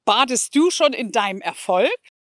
Badest du schon in deinem Erfolg?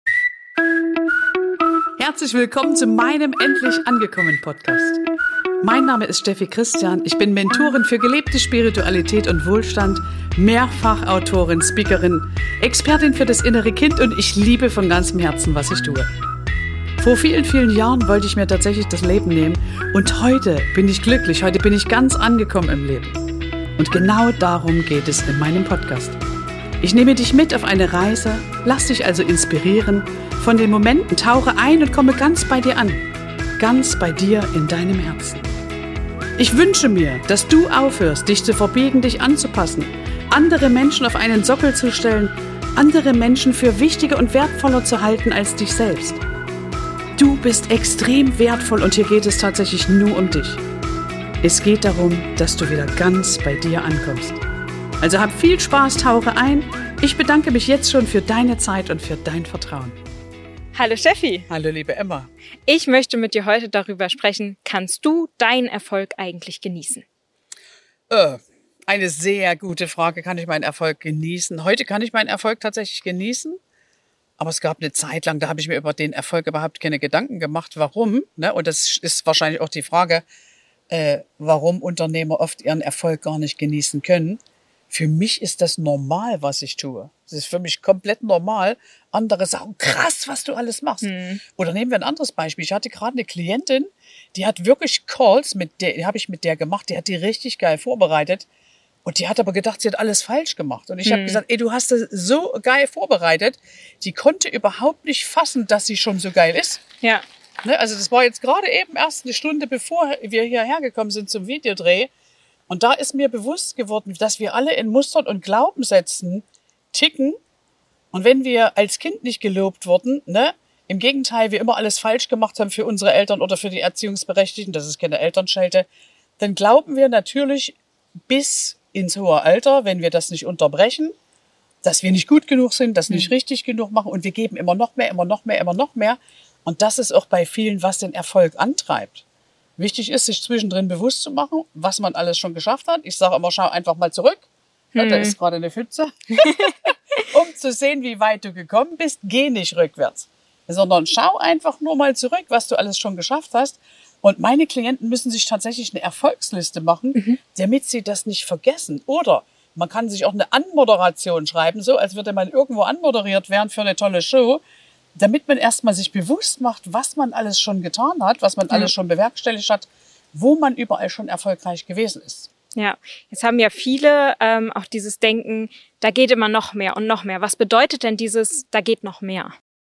Herzlich willkommen zu meinem Endlich angekommen Podcast. Mein Name ist Steffi Christian. Ich bin Mentorin für gelebte Spiritualität und Wohlstand, Mehrfachautorin, Speakerin, Expertin für das innere Kind und ich liebe von ganzem Herzen, was ich tue. Vor vielen, vielen Jahren wollte ich mir tatsächlich das Leben nehmen und heute bin ich glücklich, heute bin ich ganz angekommen im Leben. Und genau darum geht es in meinem Podcast. Ich nehme dich mit auf eine Reise, lass dich also inspirieren von den Momenten, tauche ein und komme ganz bei dir an, ganz bei dir in deinem Herzen. Ich wünsche mir, dass du aufhörst, dich zu verbiegen, dich anzupassen, andere Menschen auf einen Sockel zu stellen, andere Menschen für wichtiger und wertvoller zu halten als dich selbst. Du bist extrem wertvoll und hier geht es tatsächlich nur um dich. Es geht darum, dass du wieder ganz bei dir ankommst. Also hab viel Spaß, tauche ein. Ich bedanke mich jetzt schon für deine Zeit und für dein Vertrauen. Hallo Steffi. Hallo liebe Emma. Ich möchte mit dir heute darüber sprechen, kannst du deinen Erfolg eigentlich genießen? Eine sehr gute Frage, kann ich meinen Erfolg genießen? Heute kann ich meinen Erfolg tatsächlich genießen, aber es gab eine Zeit lang, da habe ich mir über den Erfolg überhaupt keine Gedanken gemacht. Warum? Und das ist wahrscheinlich auch die Frage, warum Unternehmer oft ihren Erfolg gar nicht genießen können. Für mich ist das normal, was ich tue. Das ist für mich komplett normal. Andere sagen, krass, was du alles machst. Oder nehmen wir ein anderes Beispiel. Ich hatte gerade eine Klientin, die hat wirklich Calls, die habe ich mit der gemacht, die hat die richtig geil vorbereitet. Und die hat aber gedacht, sie hat alles falsch gemacht. Und ich habe gesagt, du hast das so geil vorbereitet. Die konnte überhaupt nicht fassen, dass sie schon so geil ist. Ja. Also das war jetzt gerade eben erst eine Stunde, bevor wir hierher gekommen sind zum Videodreh. Und da ist mir bewusst geworden, dass wir alle in Mustern und Glaubenssätzen ticken. Und wenn wir als Kind nicht gelobt wurden, im Gegenteil, wir immer alles falsch gemacht haben für unsere Eltern oder für die Erziehungsberechtigten, das ist keine Elternschelte, dann glauben wir natürlich bis ins hohe Alter, wenn wir das nicht unterbrechen, dass wir nicht gut genug sind, dass wir nicht richtig genug machen und wir geben immer noch mehr, immer noch mehr, immer noch mehr. Und das ist auch bei vielen, was den Erfolg antreibt. Wichtig ist, sich zwischendrin bewusst zu machen, was man alles schon geschafft hat. Ich sage immer, schau einfach mal zurück. Da ist gerade eine Pfütze. Um zu sehen, wie weit du gekommen bist, geh nicht rückwärts. Sondern schau einfach nur mal zurück, was du alles schon geschafft hast. Und meine Klienten müssen sich tatsächlich eine Erfolgsliste machen, damit sie das nicht vergessen. Oder man kann sich auch eine Anmoderation schreiben, so als würde man irgendwo anmoderiert werden für eine tolle Show, damit man erstmal sich bewusst macht, was man alles schon getan hat, was man alles schon bewerkstelligt hat, wo man überall schon erfolgreich gewesen ist. Ja, jetzt haben ja viele auch dieses Denken, da geht immer noch mehr und noch mehr. Was bedeutet denn dieses, da geht noch mehr?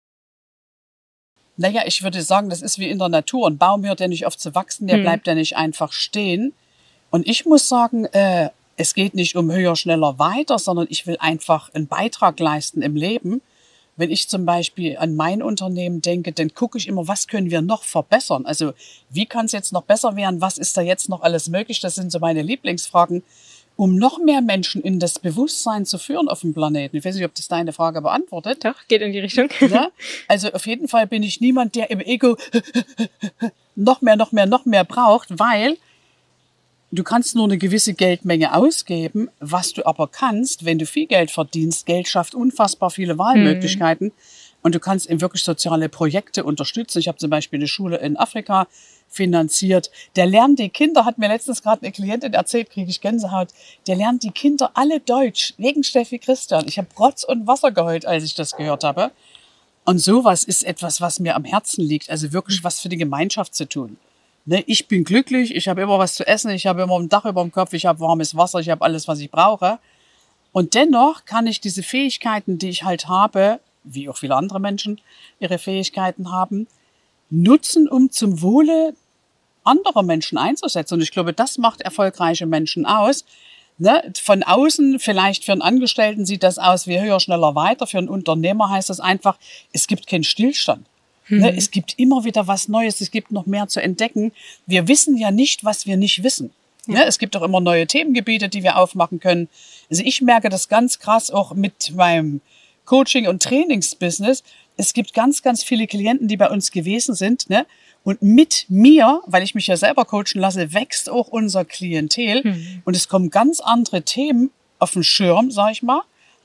Naja, ich würde sagen, das ist wie in der Natur. Ein Baum hört ja nicht auf zu wachsen, der bleibt ja nicht einfach stehen. Und ich muss sagen, es geht nicht um höher, schneller, weiter, sondern ich will einfach einen Beitrag leisten im Leben. Wenn ich zum Beispiel an mein Unternehmen denke, dann gucke ich immer, was können wir noch verbessern? Also wie kann es jetzt noch besser werden? Was ist da jetzt noch alles möglich? Das sind so meine Lieblingsfragen, um noch mehr Menschen in das Bewusstsein zu führen auf dem Planeten. Ich weiß nicht, ob das deine Frage beantwortet. Doch, geht in die Richtung. Ja? Also auf jeden Fall bin ich niemand, der im Ego noch mehr braucht, weil du kannst nur eine gewisse Geldmenge ausgeben. Was du aber kannst, wenn du viel Geld verdienst, Geld schafft unfassbar viele Wahlmöglichkeiten. Und du kannst eben wirklich soziale Projekte unterstützen. Ich habe zum Beispiel eine Schule in Afrika finanziert. Der lernt die Kinder, hat mir letztens gerade eine Klientin erzählt, kriege ich Gänsehaut, der lernt die Kinder alle Deutsch, wegen Steffi Christian. Ich habe Rotz und Wasser geheult, als ich das gehört habe. Und sowas ist etwas, was mir am Herzen liegt. Also wirklich was für die Gemeinschaft zu tun. Ich bin glücklich, ich habe immer was zu essen, ich habe immer ein Dach über dem Kopf, ich habe warmes Wasser, ich habe alles, was ich brauche. Und dennoch kann ich diese Fähigkeiten, die ich halt habe, wie auch viele andere Menschen ihre Fähigkeiten haben, nutzen, um zum Wohle anderer Menschen einzusetzen. Und ich glaube, das macht erfolgreiche Menschen aus. Von außen, vielleicht für einen Angestellten sieht das aus wie höher, schneller, weiter. Für einen Unternehmer heißt das einfach, es gibt keinen Stillstand. Es gibt immer wieder was Neues, es gibt noch mehr zu entdecken. Wir wissen ja nicht, was wir nicht wissen. Ja. Es gibt auch immer neue Themengebiete, die wir aufmachen können. Also ich merke das ganz krass auch mit meinem Coaching- und Trainingsbusiness. Es gibt ganz, ganz viele Klienten, die bei uns gewesen sind. Und mit mir, weil ich mich ja selber coachen lasse, wächst auch unser Klientel. Und es kommen ganz andere Themen auf den Schirm, sag ich mal.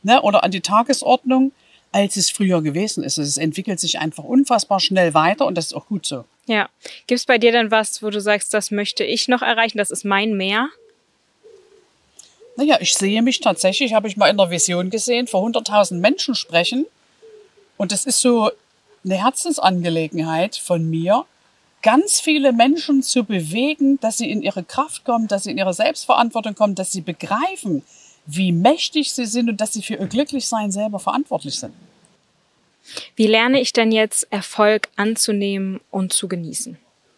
ne, oder an die Tagesordnung, als es früher gewesen ist. Es entwickelt sich einfach unfassbar schnell weiter und das ist auch gut so. Ja. Gibt es bei dir denn was, wo du sagst, das möchte ich noch erreichen, das ist mein Mehr? Naja, ich sehe mich tatsächlich, habe ich mal in der Vision gesehen, vor 100.000 Menschen sprechen. Und das ist so eine Herzensangelegenheit von mir, ganz viele Menschen zu bewegen, dass sie in ihre Kraft kommen, dass sie in ihre Selbstverantwortung kommen, dass sie begreifen, wie mächtig sie sind und dass sie für ihr Glücklichsein selber verantwortlich sind. Wie lerne ich denn jetzt, Erfolg anzunehmen und zu genießen?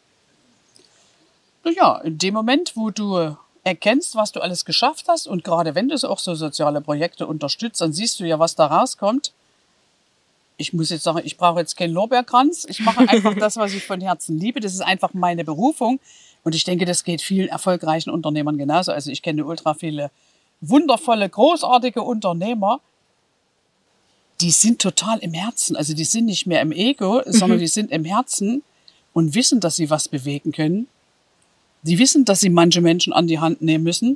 Naja, in dem Moment, wo du erkennst, was du alles geschafft hast und gerade wenn du auch so soziale Projekte unterstützt, dann siehst du ja, was da rauskommt. Ich muss jetzt sagen, ich brauche jetzt keinen Lorbeerkranz. Ich mache einfach das, was ich von Herzen liebe. Das ist einfach meine Berufung. Und ich denke, das geht vielen erfolgreichen Unternehmern genauso. Also ich kenne ultra viele wundervolle, großartige Unternehmer, die sind total im Herzen. Also die sind nicht mehr im Ego, sondern die sind im Herzen und wissen, dass sie was bewegen können. Die wissen, dass sie manche Menschen an die Hand nehmen müssen.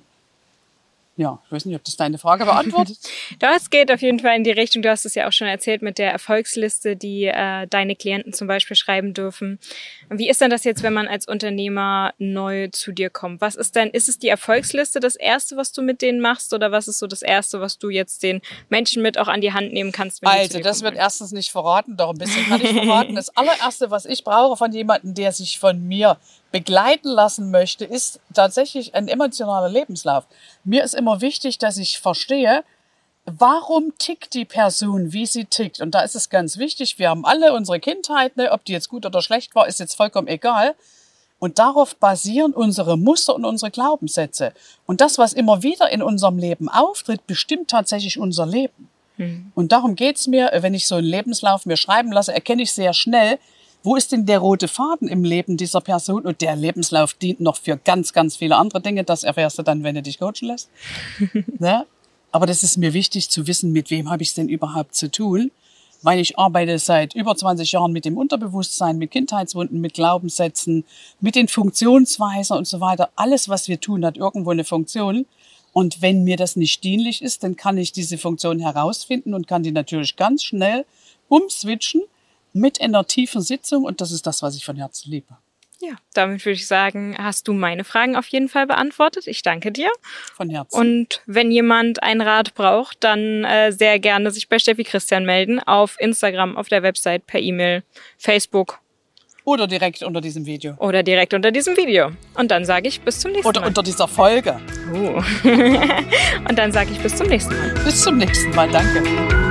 Ja, ich weiß nicht, ob das deine Frage beantwortet. Das geht auf jeden Fall in die Richtung. Du hast es ja auch schon erzählt mit der Erfolgsliste, die deine Klienten zum Beispiel schreiben dürfen. Wie ist denn das jetzt, wenn man als Unternehmer neu zu dir kommt? Was ist denn, ist es die Erfolgsliste das Erste, was du mit denen machst? Oder was ist so das Erste, was du jetzt den Menschen mit auch an die Hand nehmen kannst? Wenn Also, das wird erstens nicht verraten, doch ein bisschen kann ich verraten. Das allererste, was ich brauche von jemandem, der sich von mir begleiten lassen möchte, ist tatsächlich ein emotionaler Lebenslauf. Mir ist immer wichtig, dass ich verstehe, warum tickt die Person, wie sie tickt. Und da ist es ganz wichtig, wir haben alle unsere Kindheit, ne, ob die jetzt gut oder schlecht war, ist jetzt vollkommen egal. Und darauf basieren unsere Muster und unsere Glaubenssätze. Und das, was immer wieder in unserem Leben auftritt, bestimmt tatsächlich unser Leben. Und darum geht's mir, wenn ich so einen Lebenslauf mir schreiben lasse, erkenne ich sehr schnell, wo ist denn der rote Faden im Leben dieser Person? Und der Lebenslauf dient noch für ganz, ganz viele andere Dinge. Das erfährst du dann, wenn du dich coachen lässt. Ne? Aber das ist mir wichtig zu wissen, mit wem habe ich es denn überhaupt zu tun? Weil ich arbeite seit über 20 Jahren mit dem Unterbewusstsein, mit Kindheitswunden, mit Glaubenssätzen, mit den Funktionsweisen und so weiter. Alles, was wir tun, hat irgendwo eine Funktion. Und wenn mir das nicht dienlich ist, dann kann ich diese Funktion herausfinden und kann die natürlich ganz schnell umswitchen mit einer tiefen Sitzung. Und das ist das, was ich von Herzen liebe. Ja, damit würde ich sagen, hast du meine Fragen auf jeden Fall beantwortet. Ich danke dir. Von Herzen. Und wenn jemand einen Rat braucht, dann sehr gerne sich bei Steffi Christian melden. Auf Instagram, auf der Website, per E-Mail, Facebook. Oder direkt unter diesem Video. Oder direkt unter diesem Video. Und dann sage ich bis zum nächsten Mal. Oder unter dieser Folge. Und dann sage ich bis zum nächsten Mal. Bis zum nächsten Mal, danke.